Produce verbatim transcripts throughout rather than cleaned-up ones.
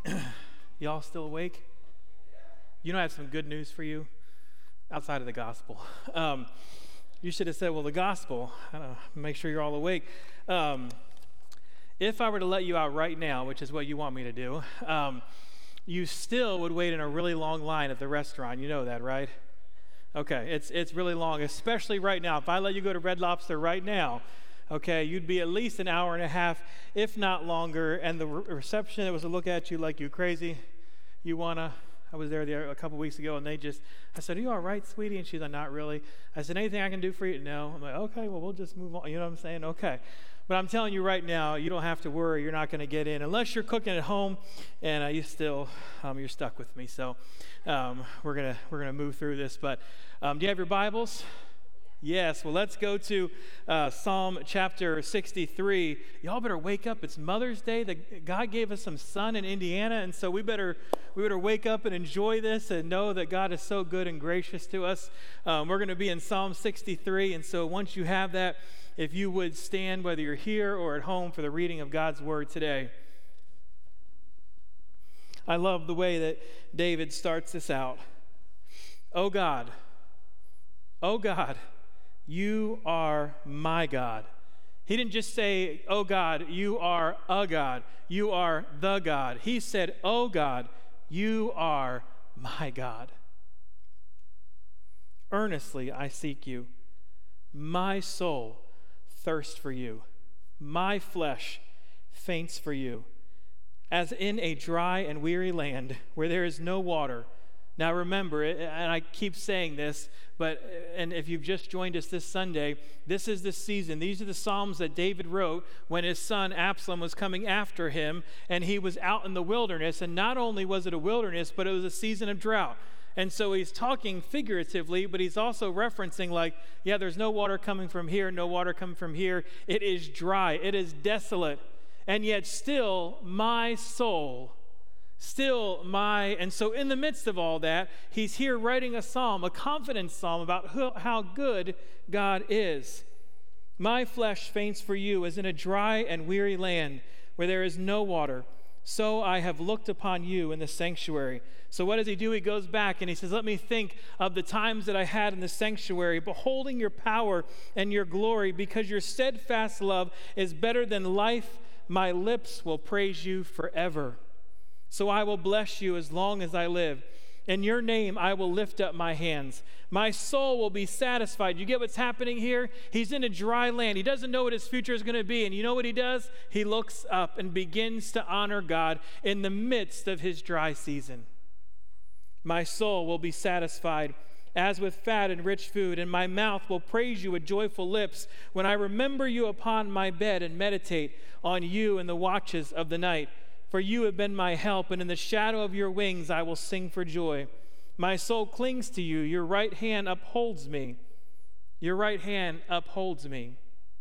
Y'all still awake? You know, I have some good news for you outside of the gospel. Um, you should have said, well, the gospel, I don't know, make sure you're all awake. Um, if I were to let you out right now, which is what you want me to do, um, you still would wait in a really long line at the restaurant. You know that, right? Okay, it's it's really long, especially right now. If I let you go to Red Lobster right now, okay, you'd be at least an hour and a half, if not longer, and the re- receptionist was to look at you like you crazy. You wanna? I was there the, a couple weeks ago, and they just, I said, are you all right, sweetie? And she's like, not really. I said, anything I can do for you? No. I'm like, okay, well, we'll just move on. You know what I'm saying? Okay. But I'm telling you right now, you don't have to worry. You're not going to get in. Unless you're cooking at home, and uh, you still, um, you're stuck with me. So um, we're going to we're gonna move through this. But um, do you have your Bibles? Yes. Well, let's go to uh, Psalm chapter sixty-three. Y'all better wake up. It's Mother's Day. The, God gave us some sun in Indiana, and so we better we better wake up and enjoy this and know that God is so good and gracious to us. Um, we're going to be in Psalm sixty-three, and so once you have that, if you would stand, whether you're here or at home, for the reading of God's Word today. I love the way that David starts this out. Oh God, oh God, you are my God. He didn't just say, oh God, you are a God. You are the God. He said, oh God, you are my God. Earnestly I seek you. My soul thirsts for you. My flesh faints for you. As in a dry and weary land where there is no water. Now remember, and I keep saying this, but and if you've just joined us this Sunday, this is the season. These are the Psalms that David wrote when his son Absalom was coming after him, and he was out in the wilderness. And not only was it a wilderness, but it was a season of drought. And so he's talking figuratively, but he's also referencing like, yeah, there's no water coming from here, no water coming from here. It is dry. It is desolate. And yet still my soul Still my, and so in the midst of all that, he's here writing a psalm, a confidence psalm about who, how good God is. My flesh faints for you as in a dry and weary land where there is no water. So I have looked upon you in the sanctuary. So what does he do? He goes back and he says, let me think of the times that I had in the sanctuary, beholding your power and your glory, because your steadfast love is better than life. My lips will praise you forever. So I will bless you as long as I live. In your name I will lift up my hands. My soul will be satisfied. You get what's happening here? He's in a dry land. He doesn't know what his future is going to be. And you know what he does? He looks up and begins to honor God in the midst of his dry season. My soul will be satisfied as with fat and rich food, and my mouth will praise you with joyful lips when I remember you upon my bed and meditate on you in the watches of the night. For you have been my help, and in the shadow of your wings I will sing for joy. My soul clings to you. Your right hand upholds me. Your right hand upholds me.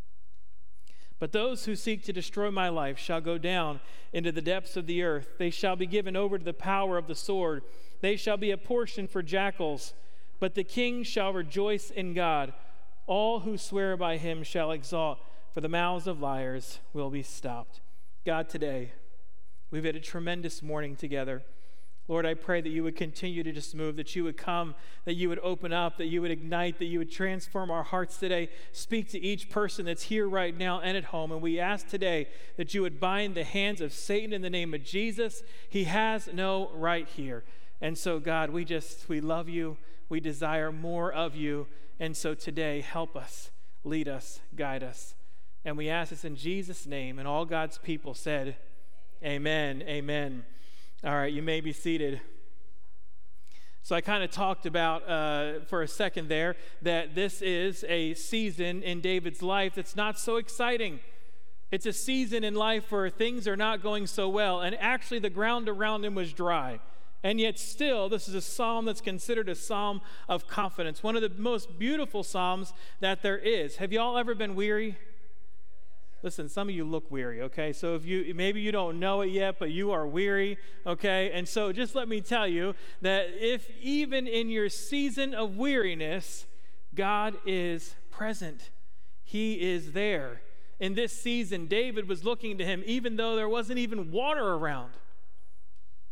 But those who seek to destroy my life shall go down into the depths of the earth. They shall be given over to the power of the sword. They shall be a portion for jackals. But the king shall rejoice in God. All who swear by him shall exalt, for the mouths of liars will be stopped. God, today, we've had a tremendous morning together. Lord, I pray that you would continue to just move, that you would come, that you would open up, that you would ignite, that you would transform our hearts today. Speak to each person that's here right now and at home. And we ask today that you would bind the hands of Satan in the name of Jesus. He has no right here. And so, God, we just, we love you. We desire more of you. And so today, help us, lead us, guide us. And we ask this in Jesus' name. And all God's people said, amen, amen. All right, you may be seated. So I kind of talked about uh, for a second there that this is a season in David's life that's not so exciting. It's a season in life where things are not going so well, and actually the ground around him was dry. And yet still, this is a psalm that's considered a psalm of confidence, one of the most beautiful psalms that there is. Have y'all ever been weary? Listen, some of you look weary, okay? So if you maybe you don't know it yet, but you are weary, okay? And so just let me tell you that if even in your season of weariness, God is present. He is there. In this season, David was looking to him even though there wasn't even water around.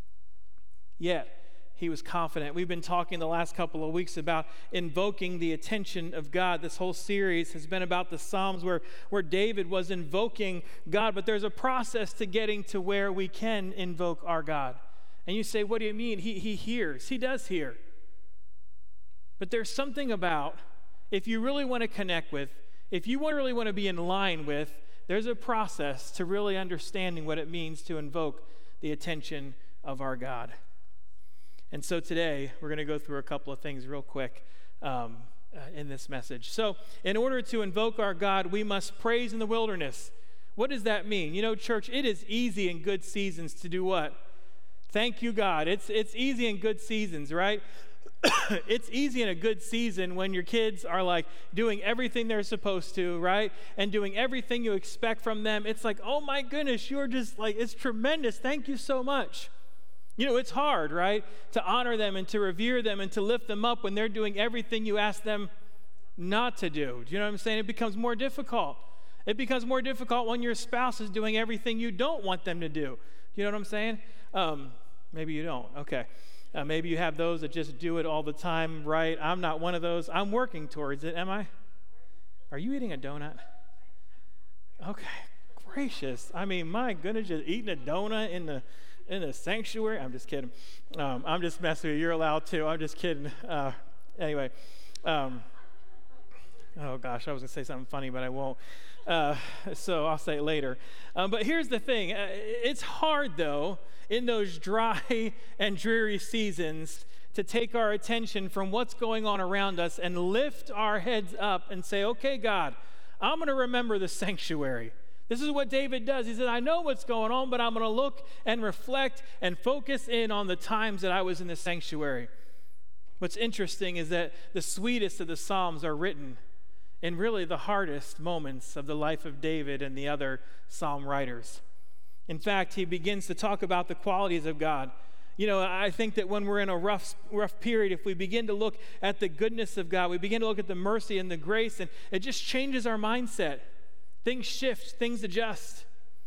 yet he was confident. We've been talking the last couple of weeks about invoking the attention of God. This whole series has been about the Psalms where, where David was invoking God, but there's a process to getting to where we can invoke our God. And you say, what do you mean? He, he hears. He does hear. But there's something about, if you really want to connect with, if you really want to be in line with, there's a process to really understanding what it means to invoke the attention of our God. And so today, we're going to go through a couple of things real quick um, uh, in this message. So, in order to invoke our God, we must praise in the wilderness. What does that mean? You know, church, it is easy in good seasons to do what? Thank you, God. It's, it's easy in good seasons, right? It's easy in a good season when your kids are like doing everything they're supposed to, right? And doing everything you expect from them. It's like, oh my goodness, you're just like, it's tremendous. Thank you so much. You know, it's hard, right, to honor them and to revere them and to lift them up when they're doing everything you ask them not to do. Do you know what I'm saying? It becomes more difficult. It becomes more difficult when your spouse is doing everything you don't want them to do. Do you know what I'm saying? Um, maybe you don't. Okay. Uh, maybe you have those that just do it all the time, right? I'm not one of those. I'm working towards it, am I? Are you eating a donut? Okay. Gracious. I mean, my goodness, just eating a donut in the in the sanctuary. I'm just kidding. Um, I'm just messing with you. You're allowed to. I'm just kidding. Uh, anyway. Um, oh, gosh. I was going to say something funny, but I won't. Uh, so I'll say it later. Um, but here's the thing. Uh, it's hard, though, in those dry and dreary seasons to take our attention from what's going on around us and lift our heads up and say, okay, God, I'm going to remember the sanctuary. This is what David does. He said, I know what's going on, but I'm going to look and reflect and focus in on the times that I was in the sanctuary. What's interesting is that the sweetest of the Psalms are written in really the hardest moments of the life of David and the other Psalm writers. In fact, he begins to talk about the qualities of God. You know, I think that when we're in a rough, rough period, if we begin to look at the goodness of God, we begin to look at the mercy and the grace, and it just changes our mindset. Things shift, things adjust.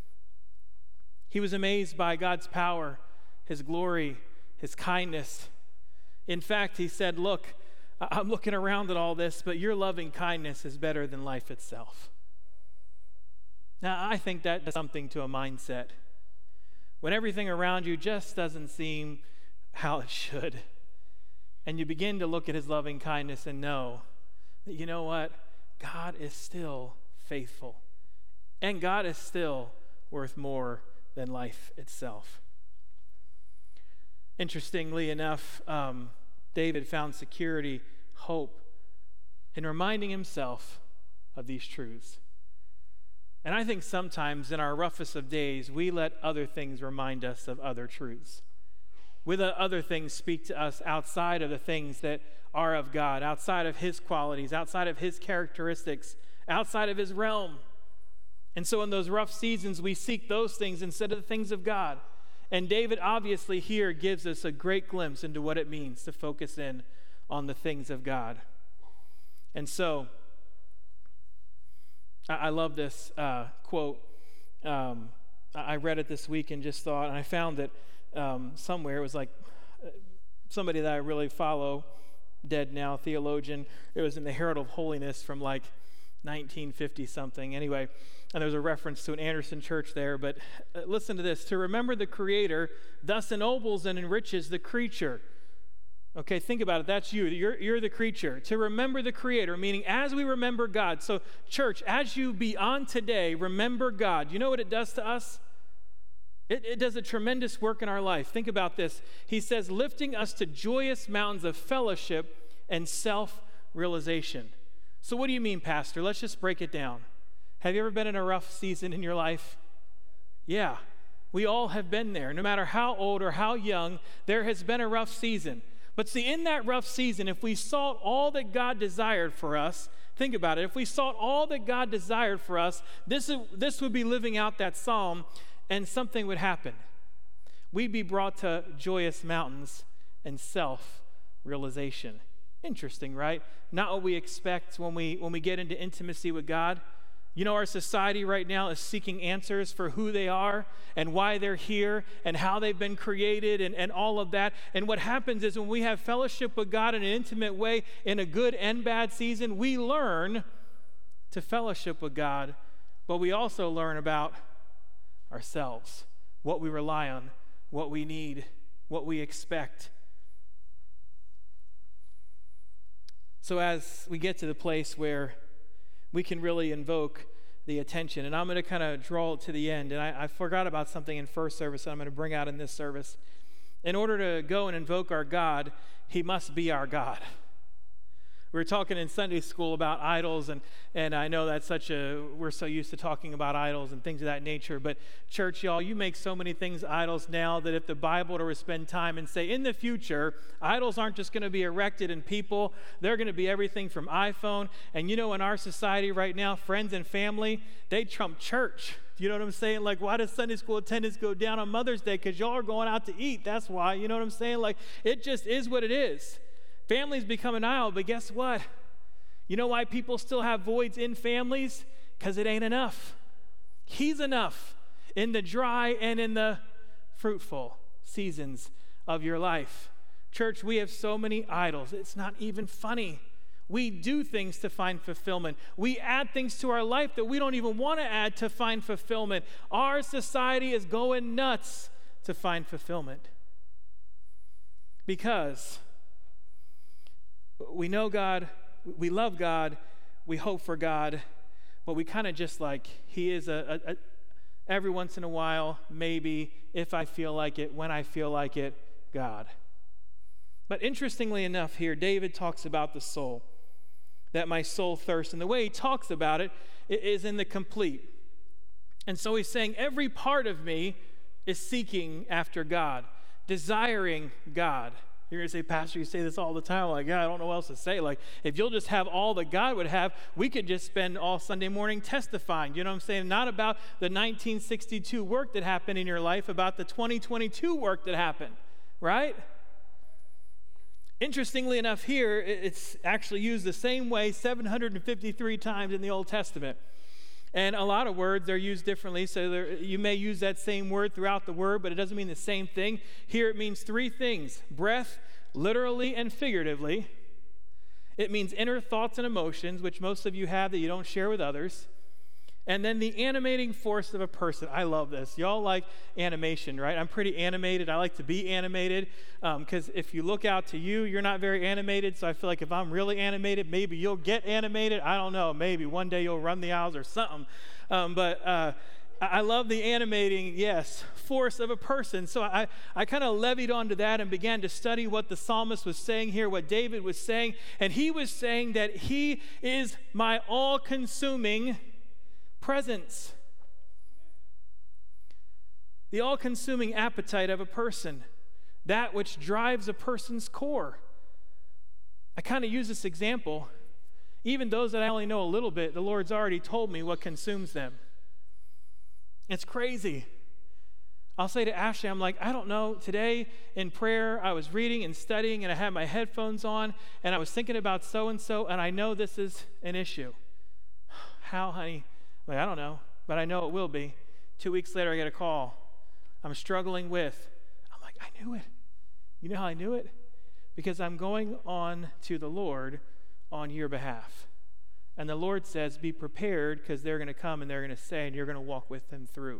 He was amazed by God's power, his glory, his kindness. In fact, he said, look, I'm looking around at all this, but your loving kindness is better than life itself. Now, I think that does something to a mindset. When everything around you just doesn't seem how it should, and you begin to look at his loving kindness and know that, you know what? God is still faithful. And God is still worth more than life itself. Interestingly enough, um, David found security, hope, in reminding himself of these truths. And I think sometimes in our roughest of days, we let other things remind us of other truths. We let other things speak to us outside of the things that are of God, outside of his qualities, outside of his characteristics, outside of his realm. And so in those rough seasons, we seek those things instead of the things of God. And David obviously here gives us a great glimpse into what it means to focus in on the things of God. And so, I, I love this uh, quote. Um, I read it this week and just thought, and I found it um, somewhere. It was like uh, somebody that I really follow, dead now, theologian. It was in the Herald of Holiness from like nineteen fifty something. Anyway, and there was a reference to an Anderson church there, but uh, listen to this. To remember the Creator thus ennobles and enriches the creature. Okay, think about it. That's you. You're, you're the creature. To remember the Creator, meaning as we remember God. So, church, as you beyond today remember God, you know what it does to us? It, it does a tremendous work in our life. Think about this. He says, lifting us to joyous mountains of fellowship and self-realization. So what do you mean, Pastor? Let's just break it down. Have you ever been in a rough season in your life? Yeah, we all have been there. No matter how old or how young, there has been a rough season. But see, in that rough season, if we sought all that God desired for us, think about it. If we sought all that God desired for us, this, this would be living out that psalm, and something would happen. We'd be brought to joyous mountains and self-realization. Interesting, right? Not what we expect when we when we get into intimacy with God, You know, our society right now is seeking answers for who they are and why they're here and how they've been created and, and all of that. And what happens is when we have fellowship with God in an intimate way in a good and bad season, we learn to fellowship with God, but we also learn about ourselves, what we rely on, what we need, what we expect. So as we get to the place where we can really invoke the attention, and I'm going to kind of draw it to the end, and I, I forgot about something in first service that I'm going to bring out in this service. In order to go and invoke our God, he must be our God. We were talking in Sunday school about idols, and, and I know that's such a, we're so used to talking about idols and things of that nature, but church, y'all, you make so many things idols now that if the Bible were to spend time and say, in the future, idols aren't just going to be erected in people, they're going to be everything from iPhone, and you know, in our society right now, friends and family, they trump church. You know what I'm saying? Like, why does Sunday school attendance go down on Mother's Day? Because y'all are going out to eat, that's why, you know what I'm saying? Like, it just is what it is. Families become an idol, but guess what? You know why people still have voids in families? Because it ain't enough. He's enough in the dry and in the fruitful seasons of your life. Church, we have so many idols. It's not even funny. We do things to find fulfillment. We add things to our life that we don't even want to add to find fulfillment. Our society is going nuts to find fulfillment. Because we know God, we love God, we hope for God, but we kind of just like, he is a, a, a, every once in a while, maybe, if I feel like it, when I feel like it, God. But interestingly enough here, David talks about the soul, that my soul thirsts, and the way he talks about it is in the complete. And so he's saying every part of me is seeking after God, desiring God. You're going to say, Pastor, you say this all the time. I'm like, yeah, I don't know what else to say. Like, if you'll just have all that God would have, we could just spend all Sunday morning testifying. You know what I'm saying? Not about the nineteen sixty-two work that happened in your life, about the twenty twenty-two work that happened, right? Interestingly enough here, it's actually used the same way seven hundred fifty-three times in the Old Testament. And a lot of words are used differently, so there, you may use that same word throughout the word, but it doesn't mean the same thing. Here it means three things: breath, literally and figuratively. It means inner thoughts and emotions, which most of you have that you don't share with others. And then the animating force of a person. I love this. Y'all like animation, right? I'm pretty animated. I like to be animated because um, if you look out to you, you're not very animated. So I feel like if I'm really animated, maybe you'll get animated. I don't know. Maybe one day you'll run the aisles or something. Um, but uh, I love the animating, yes, force of a person. So I, I kind of levied onto that and began to study what the psalmist was saying here, what David was saying. And he was saying that he is my all-consuming presence, the all-consuming appetite of a person, that which drives a person's core. I kind of use this example. Even those that I only know a little bit, the Lord's already told me what consumes them. It's crazy. I'll say to Ashley, I'm like, I don't know, today in prayer, I was reading and studying, and I had my headphones on, and I was thinking about so-and-so, and I know this is an issue. How, honey? Like, I don't know, but I know it will be. Two weeks later, I get a call. I'm struggling with. I'm like, I knew it. You know how I knew it? Because I'm going on to the Lord on your behalf. And the Lord says, be prepared, because they're going to come and they're going to say, and you're going to walk with them through.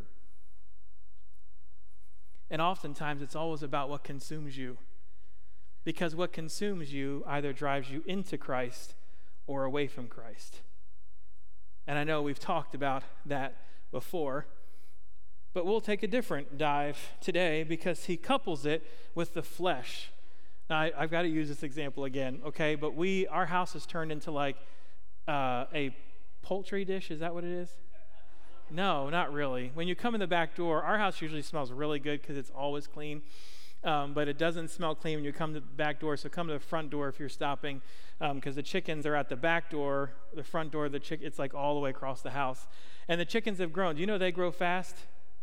And oftentimes, it's always about what consumes you. Because what consumes you either drives you into Christ or away from Christ. And I know we've talked about that before, but we'll take a different dive today because he couples it with the flesh. Now, I, I've got to use this example again, okay? But we, our house has turned into like uh, a poultry dish. Is that what it is? No, not really. When you come in the back door, our house usually smells really good because it's always clean. Um, but it doesn't smell clean when you come to the back door, so come to the front door if you're stopping, because um, the chickens are at the back door, the front door, the chick, it's like all the way across the house. And the chickens have grown. Do you know they grow fast?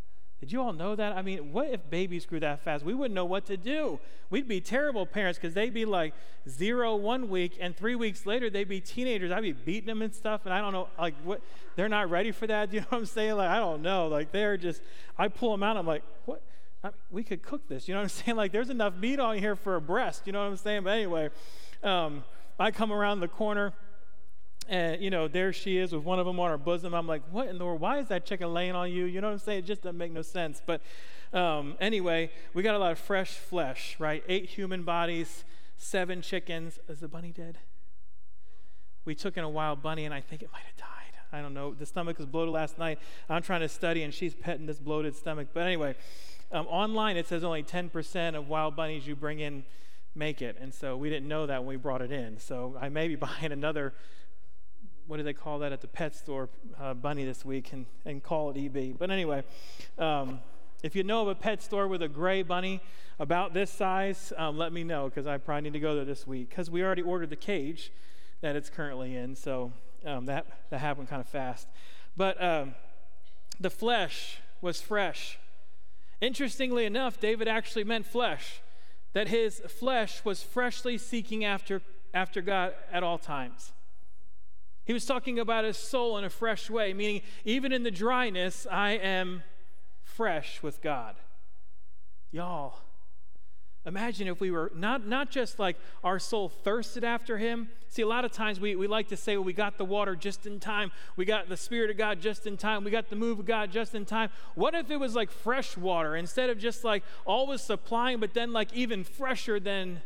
Did you all know that? I mean, what if babies grew that fast? We wouldn't know what to do. We'd be terrible parents because they'd be like zero one week, and three weeks later they'd be teenagers. I'd be beating them and stuff, and I don't know, like, what? They're not ready for that. Do you know what I'm saying? Like, I don't know. Like, they're just, I pull them out. I'm like, what? I mean, we could cook this. You know what I'm saying? Like, there's enough meat on here for a breast. You know what I'm saying? But anyway, um, I come around the corner. And, you know, there she is with one of them on her bosom. I'm like, what in the world? Why is that chicken laying on you? You know what I'm saying? It just doesn't make no sense. But um, anyway, we got a lot of fresh flesh, right? Eight human bodies, seven chickens. Is the bunny dead? We took in a wild bunny, and I think it might have died. I don't know. The stomach was bloated last night. I'm trying to study, and she's petting this bloated stomach. But anyway, um, online it says only ten percent of wild bunnies you bring in make it. And so we didn't know that when we brought it in. So I may be buying another, what do they call that at the pet store, uh, bunny this week, and, and call it E B. But anyway, um, if you know of a pet store with a gray bunny about this size, um, let me know, because I probably need to go there this week, because we already ordered the cage that it's currently in, so um, that, that happened kind of fast. But um, the flesh was fresh. Interestingly enough, David actually meant flesh, that his flesh was freshly seeking after, after God at all times. He was talking about his soul in a fresh way, meaning even in the dryness, I am fresh with God. Y'all, imagine if we were not, not just like our soul thirsted after him. See, a lot of times we, we like to say, well, we got the water just in time. We got the Spirit of God just in time. We got the move of God just in time. What if it was like fresh water instead of just like always supplying, but then like even fresher than...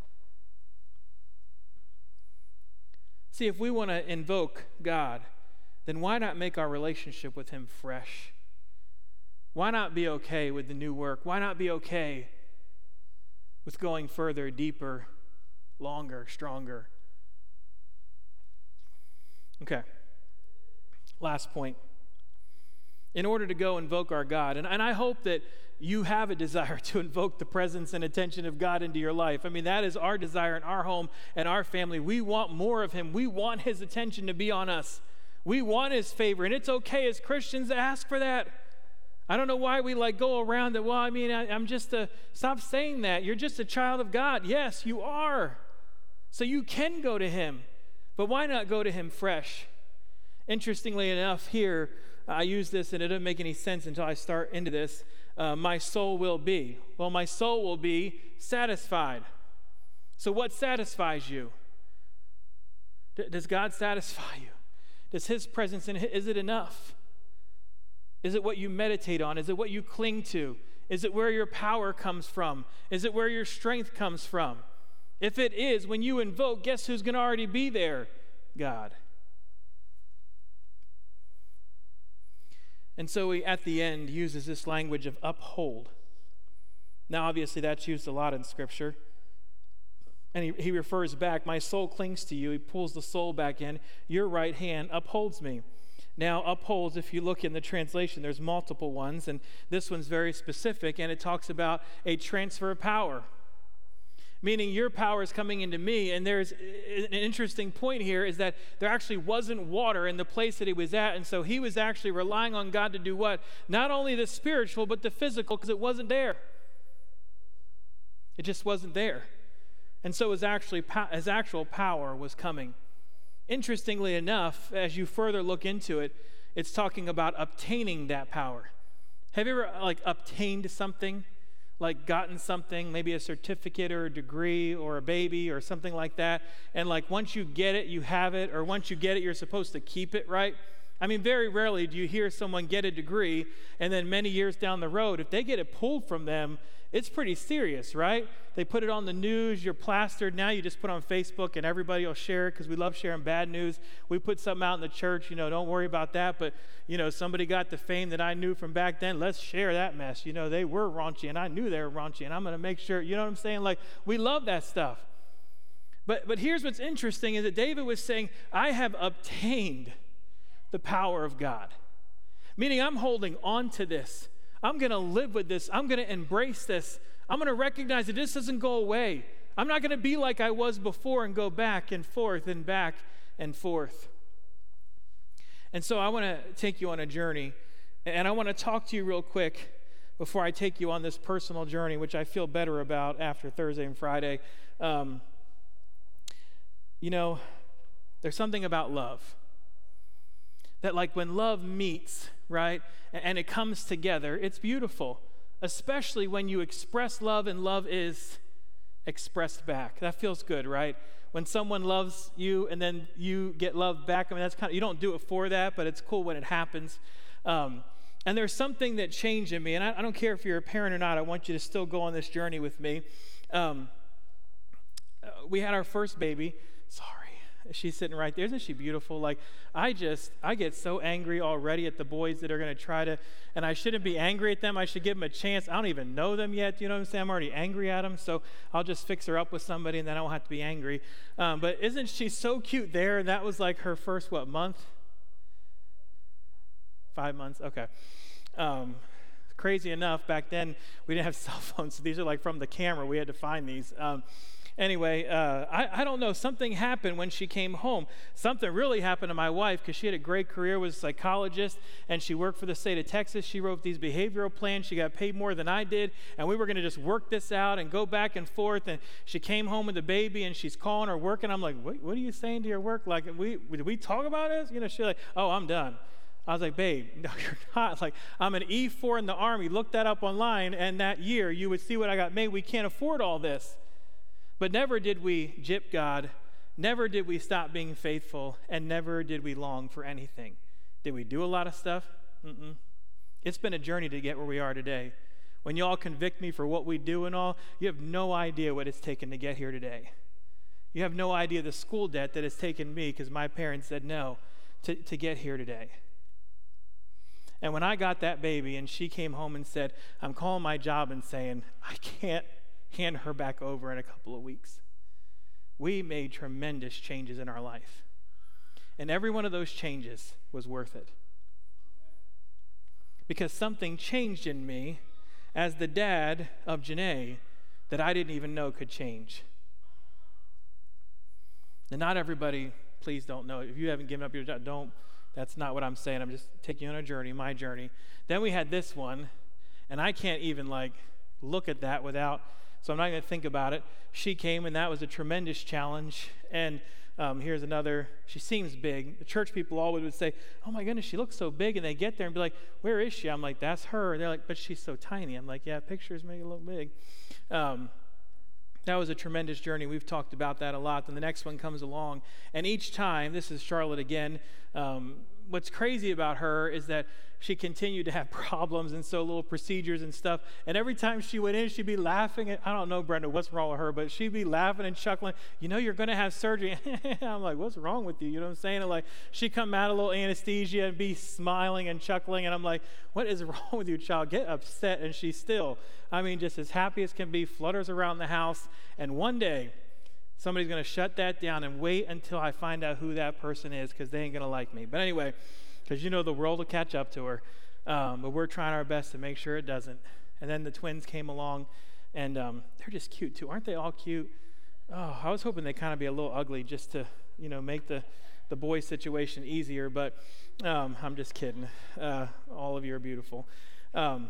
See, if we want to invoke God, then why not make our relationship with him fresh? Why not be okay with the new work? Why not be okay with going further, deeper, longer, stronger? Okay. Last point. In order to go invoke our God, and, and I hope that you have a desire to invoke the presence and attention of God into your life. I mean, that is our desire in our home and our family. We want more of him. We want his attention to be on us. We want his favor, and it's okay as Christians to ask for that. I don't know why we like go around that, well, I mean, I, I'm just a, stop saying that. You're just a child of God. Yes, you are. So you can go to him, but why not go to him fresh? Interestingly enough, here, I use this, and it doesn't make any sense until I start into this. Uh, my soul will be. Well, my soul will be satisfied. So what satisfies you? D- does God satisfy you? Does his presence in it, is it enough? Is it what you meditate on? Is it what you cling to? Is it where your power comes from? Is it where your strength comes from? If it is, when you invoke, guess who's going to already be there? God. And so he, at the end, uses this language of uphold. Now, obviously, that's used a lot in Scripture. And he, he refers back, my soul clings to you. He pulls the soul back in. Your right hand upholds me. Now, upholds, if you look in the translation, there's multiple ones, and this one's very specific, and it talks about a transfer of power. Meaning your power is coming into me, and there's an interesting point here is that there actually wasn't water in the place that he was at, and so he was actually relying on God to do what? Not only the spiritual, but the physical, because it wasn't there. It just wasn't there. And so his, actually, his actual power was coming. Interestingly enough, as you further look into it, it's talking about obtaining that power. Have you ever like obtained something? Like gotten something, maybe a certificate or a degree or a baby or something like that, and like once you get it, you have it, or once you get it, you're supposed to keep it, right? I mean, very rarely do you hear someone get a degree and then many years down the road, if they get it pulled from them, it's pretty serious, right? They put it on the news, you're plastered. Now you just put on Facebook and everybody will share it because we love sharing bad news. We put something out in the church, you know, don't worry about that. But, you know, somebody got the fame that I knew from back then. Let's share that mess. You know, they were raunchy and I knew they were raunchy and I'm going to make sure, you know what I'm saying? Like, we love that stuff. But, but here's what's interesting is that David was saying, I have obtained the power of God. Meaning I'm holding on to this. I'm going to live with this. I'm going to embrace this. I'm going to recognize that this doesn't go away. I'm not going to be like I was before and go back and forth and back and forth. And so I want to take you on a journey, and I want to talk to you real quick before I take you on this personal journey, which I feel better about after Thursday and Friday. Um, you know, there's something about love. That like when love meets, right, and it comes together, it's beautiful. Especially when you express love and love is expressed back. That feels good, right? When someone loves you and then you get loved back, I mean, that's kind of, you don't do it for that, but it's cool when it happens. Um, and there's something that changed in me, and I, I don't care if you're a parent or not, I want you to still go on this journey with me. Um, uh, we had our first baby. Sorry. She's sitting right there. Isn't she beautiful? Like, I just, I get so angry already at the boys that are going to try to, and I shouldn't be angry at them. I should give them a chance. I don't even know them yet. You know what I'm saying? I'm already angry at them, so I'll just fix her up with somebody, and then I won't have to be angry. Um, but isn't she so cute there? And that was like her first, what, month? Five months? Okay. Um, crazy enough, back then, we didn't have cell phones, so these are like from the camera. We had to find these. Um, Anyway, uh, I, I don't know, something happened when she came home. Something really happened to my wife because she had a great career, was a psychologist, and she worked for the state of Texas. She wrote these behavioral plans. She got paid more than I did, and we were going to just work this out and go back and forth. And she came home with the baby, and she's calling her work, and I'm like, what, what are you saying to your work? Like, we, did we talk about this? You know, she's like, oh, I'm done. I was like, babe, no, you're not. Like, I'm an E four in the Army. Look that up online, and that year you would see what I got made. We can't afford all this. But never did we gyp God, never did we stop being faithful, and never did we long for anything. Did we do a lot of stuff? Mm-mm. It's been a journey to get where we are today. When y'all convict me for what we do and all, you have no idea what it's taken to get here today. You have no idea the school debt that it's taken me, because my parents said no, to, to get here today. And when I got that baby and she came home and said, I'm calling my job and saying, I can't hand her back over in a couple of weeks. We made tremendous changes in our life. And every one of those changes was worth it. Because something changed in me as the dad of Janae that I didn't even know could change. And not everybody, please don't know. If you haven't given up your job, don't. That's not what I'm saying. I'm just taking you on a journey, my journey. Then we had this one, and I can't even like look at that without, so I'm not going to think about it. She came, and that was a tremendous challenge. And um, here's another. She seems big. The church people always would say, oh, my goodness, she looks so big. And they get there and be like, where is she? I'm like, that's her. They're like, but she's so tiny. I'm like, yeah, pictures make it look big. Um, that was a tremendous journey. We've talked about that a lot. Then the next one comes along. And each time, this is Charlotte again, um, what's crazy about her is that she continued to have problems, and so little procedures and stuff. And every time she went in, she'd be laughing. At, I don't know, Brenda, what's wrong with her, but she'd be laughing and chuckling. You know, you're going to have surgery. I'm like, what's wrong with you? You know what I'm saying? And like, she'd come out a little anesthesia and be smiling and chuckling. And I'm like, what is wrong with you, child? Get upset. And she's still, I mean, just as happy as can be, flutters around the house. And one day, somebody's going to shut that down and wait until I find out who that person is, because they ain't going to like me. But anyway, because you know the world will catch up to her. Um, but we're trying our best to make sure it doesn't. And then the twins came along, and um, they're just cute too. Aren't they all cute? Oh, I was hoping they'd kind of be a little ugly just to, you know, make the, the boy situation easier. But um, I'm just kidding. Uh, all of you are beautiful. Um,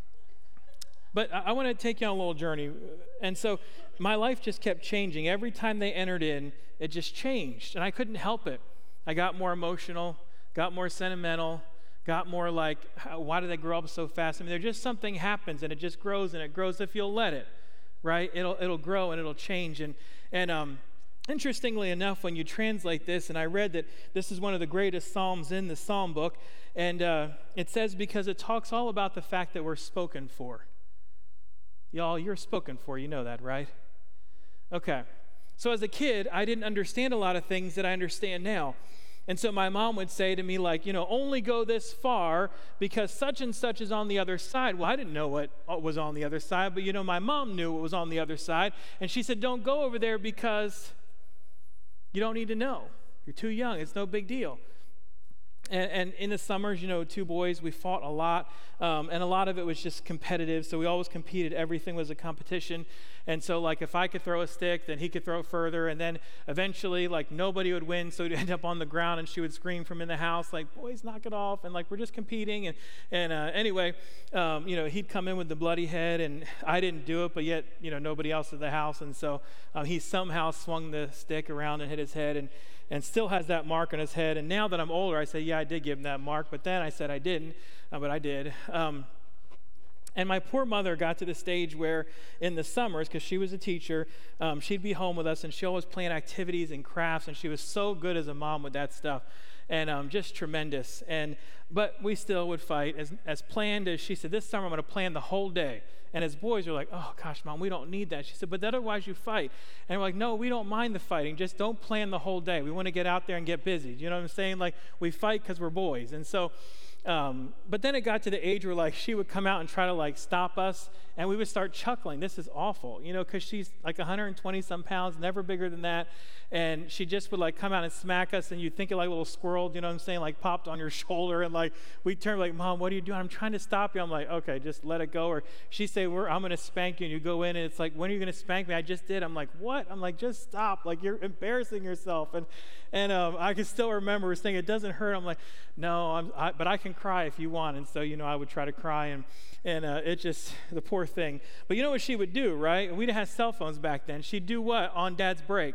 but I, I want to take you on a little journey. And so my life just kept changing. Every time they entered in, it just changed. And I couldn't help it. I got more emotional, got more sentimental, got more like, how, why did they grow up so fast? I mean, there's just something happens, and it just grows and it grows if you'll let it, right? It'll it'll grow and it'll change. And and um, interestingly enough, when you translate this, and I read that this is one of the greatest psalms in the Psalm book, and uh, it says because it talks all about the fact that we're spoken for. Y'all, you're spoken for. You know that, right? Okay. So as a kid, I didn't understand a lot of things that I understand now. And so my mom would say to me, like, you know, only go this far because such and such is on the other side. Well, I didn't know what was on the other side, but, you know, my mom knew what was on the other side. And she said, don't go over there because you don't need to know. You're too young. It's no big deal. And, and in the summers, you know, two boys, we fought a lot, um, and a lot of it was just competitive, so we always competed. Everything was a competition, and so, like, if I could throw a stick, then he could throw it further, and then eventually, like, nobody would win, so we'd end up on the ground, and she would scream from in the house, like, boys, knock it off, and, like, we're just competing, and, and uh, anyway, um, you know, he'd come in with the bloody head, and I didn't do it, but yet, you know, nobody else at the house, and so um, he somehow swung the stick around and hit his head, and and still has that mark on his head. And now that I'm older, I say, yeah, I did give him that mark. But then I said I didn't, uh, but I did. Um, and my poor mother got to the stage where in the summers, because she was a teacher, um, she'd be home with us, and she always planned activities and crafts, and she was so good as a mom with that stuff. And um, just tremendous. And but we still would fight. As, as planned as she said, this summer I'm going to plan the whole day. And as boys, we're like, oh, gosh, Mom, we don't need that. She said, but otherwise you fight. And we're like, no, we don't mind the fighting. Just don't plan the whole day. We want to get out there and get busy. You know what I'm saying? Like, we fight because we're boys. And so, um, but then it got to the age where, like, she would come out and try to, like, stop us. And we would start chuckling. This is awful, you know, because she's like one hundred twenty some pounds, never bigger than that. And she just would, like, come out and smack us, and you'd think it like a little squirrel, you know what I'm saying, like, popped on your shoulder. And, like, we'd turn, like, Mom, what are you doing? I'm trying to stop you. I'm like, okay, just let it go. Or she'd say, We're, I'm going to spank you. And you go in, and it's like, when are you going to spank me? I just did. I'm like, what? I'm like, just stop. Like, you're embarrassing yourself. And and um, I can still remember saying, it doesn't hurt. I'm like, no, I'm, I, but I can cry if you want. And so, you know, I would try to cry, and and uh, it just, the poor thing. But you know what she would do, right? We didn't have cell phones back then. She'd do what on Dad's break?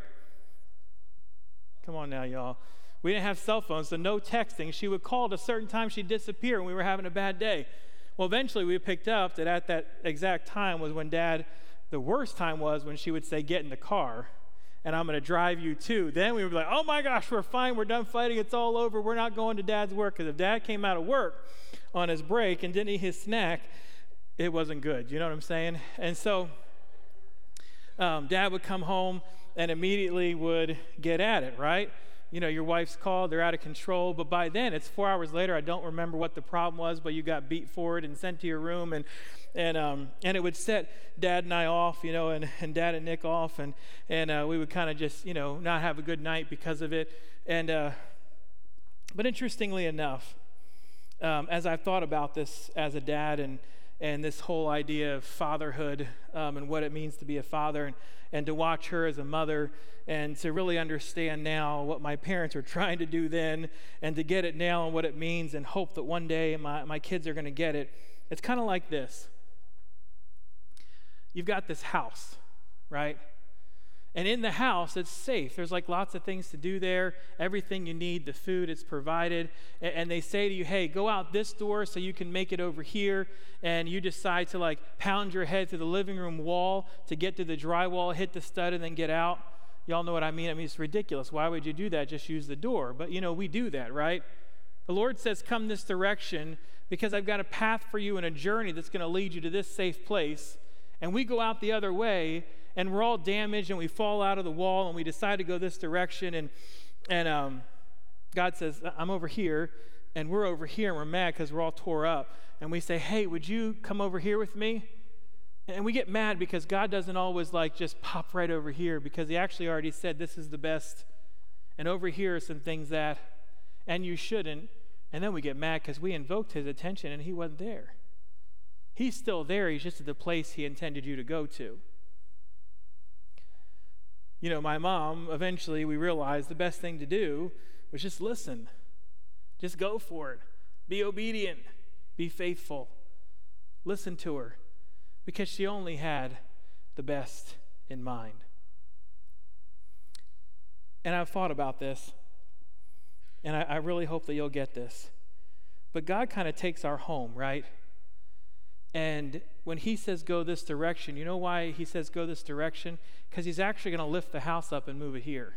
Come on now, y'all. We didn't have cell phones, so no texting. She would call at a certain time. She'd disappear when we were having a bad day. Well, eventually we picked up that at that exact time was when Dad, the worst time was when she would say, get in the car, and I'm going to drive you too. Then we would be like, oh my gosh, we're fine. We're done fighting. It's all over. We're not going to Dad's work. Because if Dad came out of work on his break and didn't eat his snack, it wasn't good. You know what I'm saying? And so um, Dad would come home and immediately would get at it, right? You know, your wife's called, they're out of control, but by then, it's four hours later, I don't remember what the problem was, but you got beat for it and sent to your room, and and um, and it would set Dad and I off, you know, and, and Dad and Nick off, and, and uh, we would kind of just, you know, not have a good night because of it. And uh, but interestingly enough, um, as I've thought about this as a dad and and this whole idea of fatherhood um, and what it means to be a father, and, and to watch her as a mother, and to really understand now what my parents were trying to do then, and to get it now and what it means, and hope that one day my, my kids are going to get it. It's kind of like this. You've got this house, right? And in the house, it's safe. There's like lots of things to do there. Everything you need, the food, it's provided. And, and they say to you, hey, go out this door so you can make it over here. And you decide to like pound your head through the living room wall to get to the drywall, hit the stud, and then get out. Y'all know what I mean? I mean, it's ridiculous. Why would you do that? Just use the door. But, you know, we do that, right? The Lord says, come this direction because I've got a path for you and a journey that's going to lead you to this safe place. And we go out the other way, and we're all damaged, and we fall out of the wall, and we decide to go this direction, and and um, God says, I'm over here, and we're over here, and we're mad because we're all tore up. And we say, hey, would you come over here with me? And we get mad because God doesn't always like just pop right over here, because he actually already said this is the best, and over here are some things that, and you shouldn't. And then we get mad because we invoked his attention, and he wasn't there. He's still there. He's just at the place he intended you to go to. You know, my mom, eventually we realized the best thing to do was just listen. Just go for it. Be obedient. Be faithful. Listen to her, because she only had the best in mind. And I've thought about this, and I, I really hope that you'll get this. But God kind of takes our home, right? And when he says go this direction, you know why he says go this direction? Because he's actually going to lift the house up and move it here.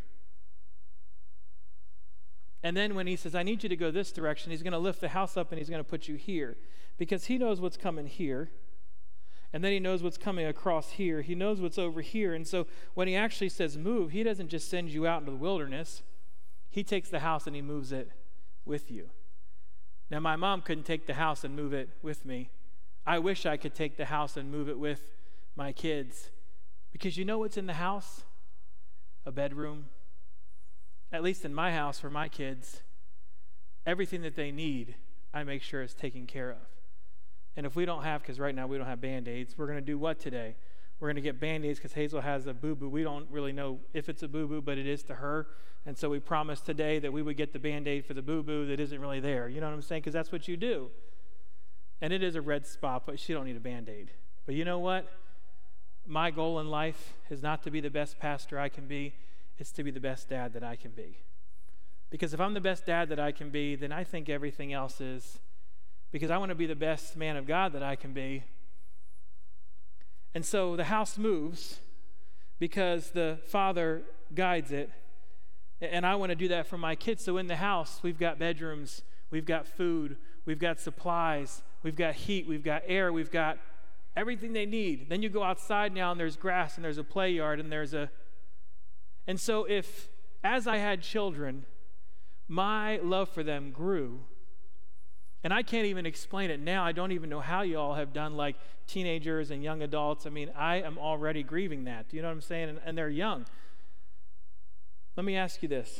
And then when he says, I need you to go this direction, he's going to lift the house up and he's going to put you here. Because he knows what's coming here. And then he knows what's coming across here. He knows what's over here. And so when he actually says move, he doesn't just send you out into the wilderness. He takes the house and he moves it with you. Now, my mom couldn't take the house and move it with me. I wish I could take the house and move it with my kids. Because you know what's in the house? A bedroom. At least in my house for my kids. everything that they need, I make sure is taken care of. And if we don't have, because right now we don't have Band-Aids, we're going to do what today? We're going to get Band-Aids because Hazel has a boo-boo. We don't really know if it's a boo-boo, but it is to her. And so we promised today that we would get the Band-Aid for the boo-boo that isn't really there. You know what I'm saying? Because that's what you do. And it is a red spot, but she don't need a Band-Aid. But you know what? My goal in life is not to be the best pastor I can be. It's to be the best dad that I can be. Because if I'm the best dad that I can be, then I think everything else is. Because I want to be the best man of God that I can be. And so the house moves because the father guides it. And I want to do that for my kids. So in the house, we've got bedrooms, we've got food, we've got supplies, we've got heat, we've got air, we've got everything they need. Then you go outside now and there's grass and there's a play yard and there's a... And so if, as I had children, my love for them grew, and I can't even explain it now. I don't even know how you all have done like teenagers and young adults. I mean, I am already grieving that. Do you know what I'm saying? And, and they're young. Let me ask you this.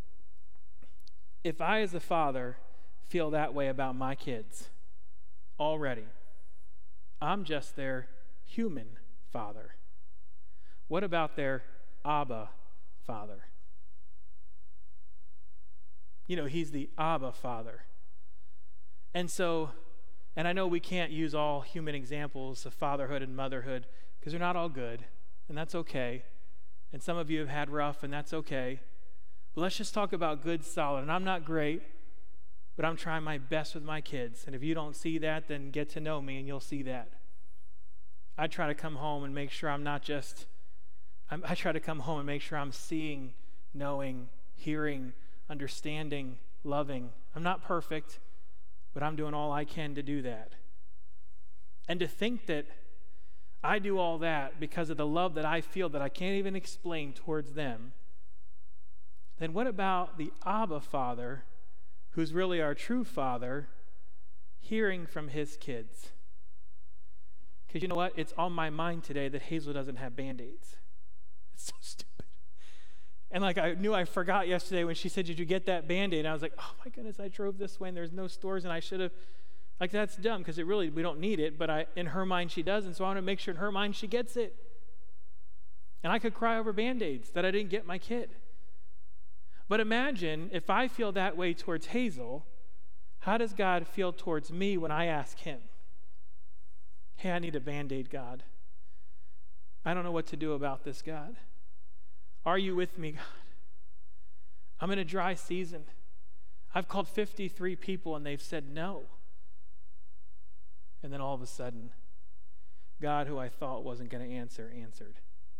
If I as a father feel that way about my kids already, I'm just their human father. What about their Abba Father? You know, he's the Abba Father. And so, and I know we can't use all human examples of fatherhood and motherhood because they're not all good, and that's okay. And some of you have had rough, and that's okay. But let's just talk about good, solid. And I'm not great, but I'm trying my best with my kids. And if you don't see that, then get to know me, and you'll see that. I try to come home and make sure I'm not just, I'm, I try to come home and make sure I'm seeing, knowing, hearing, understanding, loving. I'm not perfect, but I'm doing all I can to do that. And to think that I do all that because of the love that I feel that I can't even explain towards them, then what about the Abba Father, who's really our true Father, hearing from his kids? Because you know what? It's on my mind today that Hazel doesn't have Band-Aids. It's so stupid. And like I knew I forgot yesterday when she said, did you get that Band-Aid? And I was like, oh my goodness, I drove this way and there's no stores and I should have. Like that's dumb because it really, we don't need it, but I, in her mind she does, and so I want to make sure in her mind she gets it. And I could cry over Band-Aids that I didn't get my kid. But imagine if I feel that way towards Hazel, how does God feel towards me when I ask him, hey, I need a Band-Aid, God. I don't know what to do about this, God. Are you with me, God? I'm in a dry season. I've called fifty-three people and they've said no. And then all of a sudden, God, who I thought wasn't going to answer, answered.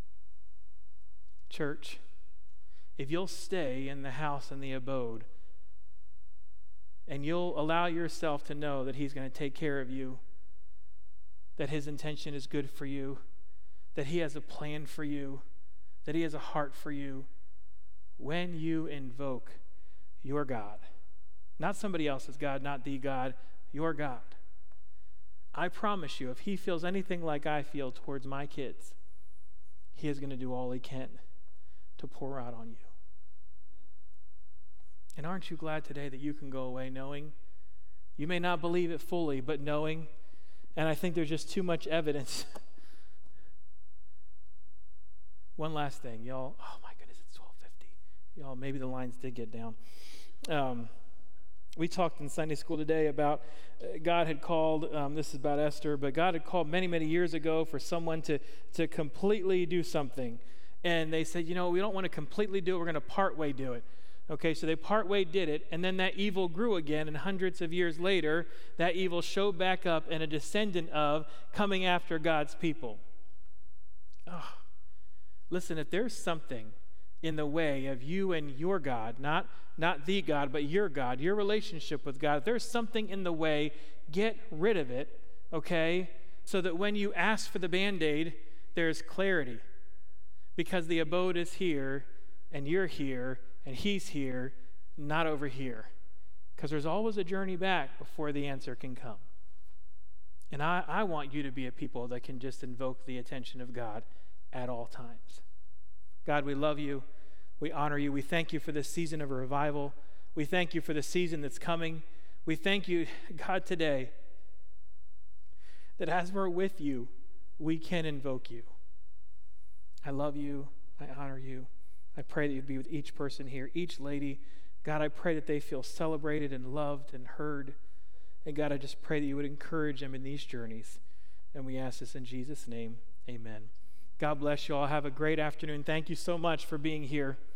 Church, if you'll stay in the house and the abode, and you'll allow yourself to know that he's going to take care of you, that his intention is good for you, that he has a plan for you, that he has a heart for you, when you invoke your God, not somebody else's God, not the God, your God, I promise you, if he feels anything like I feel towards my kids, he is going to do all he can to pour out on you. And aren't you glad today that you can go away knowing? You may not believe it fully, but knowing, and I think there's just too much evidence. One last thing, y'all. Oh my goodness, it's twelve fifty. Y'all, maybe the lines did get down. Um, we talked in Sunday school today about uh, God had called, um, this is about Esther, but God had called many, many years ago for someone to, to completely do something. And they said, you know, we don't want to completely do it, we're going to part way do it. Okay, so they part way did it, and then that evil grew again, and hundreds of years later, that evil showed back up in a descendant of coming after God's people. Oh. Listen, if there's something in the way of you and your God, not, not the God, but your God, your relationship with God, if there's something in the way, get rid of it, okay? So that when you ask for the Band-Aid, there's clarity. Because the abode is here, and you're here, and he's here, not over here. Because there's always a journey back before the answer can come. And I, I want you to be a people that can just invoke the attention of God at all times. God, we love you. We honor you. We thank you for this season of revival. We thank you for the season that's coming. We thank you, God, today, that as we're with you, we can invoke you. I love you. I honor you. I pray that you'd be with each person here, each lady. God, I pray that they feel celebrated and loved and heard. And God, I just pray that you would encourage them in these journeys. And we ask this in Jesus' name. Amen. God bless you all. Have a great afternoon. Thank you so much for being here.